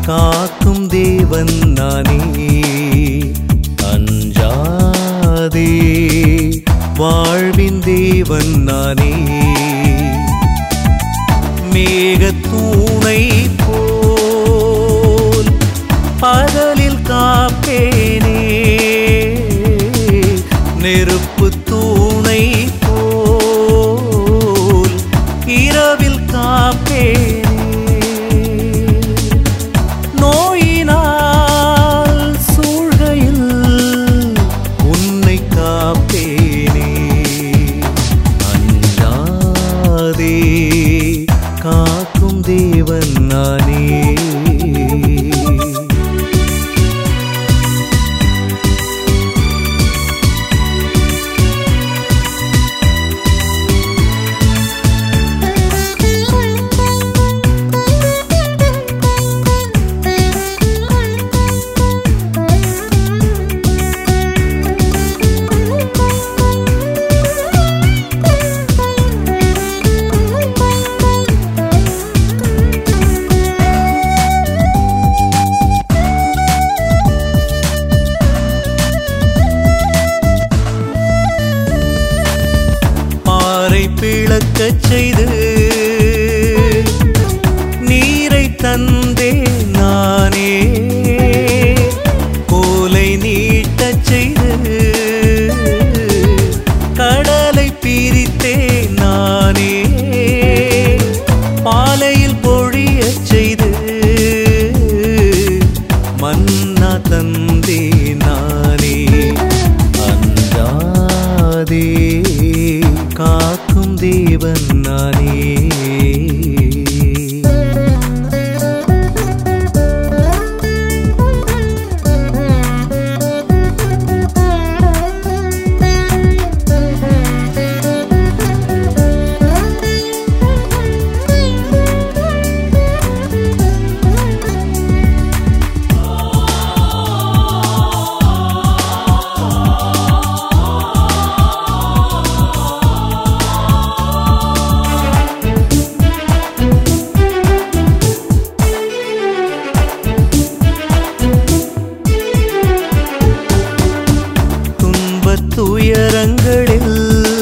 காக்கும் தேவன் நானே. அஞ்சாதே வாழ்வின் தேவன் நானே. மேகத்தூணை போல் பகலில் காப்பேனே. நெருப்பு தூணை போல் இரவில் காப்பேனே. நோயினால் சூழ்கையில் உன்னை காப்பேனே. அஞ்சாதே காக்கும் தேவன் நானே. பிளக்கச் செய்து நீரை தந்தே நானே. கோலை நீட்டச் செய்து கடலை பிரித்தே நானே. பாலையில் பொழியச் செய்து மன்னா தந்தே நானே. அஞ்சாதே காக்கும் தேவன் நானே. துயரங்களில்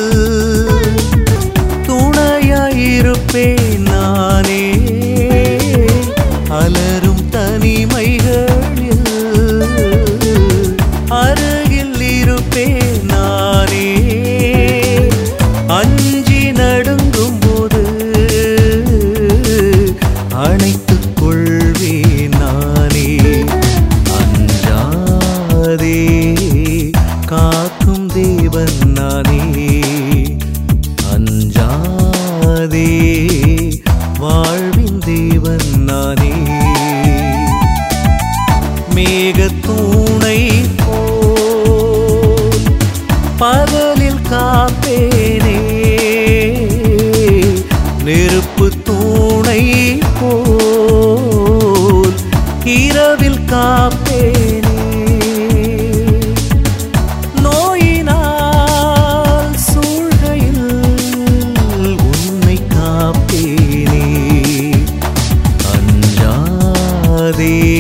துணையாயிருப்பேன் நானே. அலரும் தனிமைகளில் அருகில் இருப்பேன் நானே. அஞ்சி நடுங்கும் போது அணைத்துக் கொள்வேன் நானே. அஞ்சாதே காக்கும் தேவன் நானே. அஞ்சாதே வாழ்வின் தேவன் நானே. மேகத்தூணை போல் பகலில் காப்பேனே. நெருப்பு தூணை போல் இரவில் காப்பேனே. அஞ்சாதே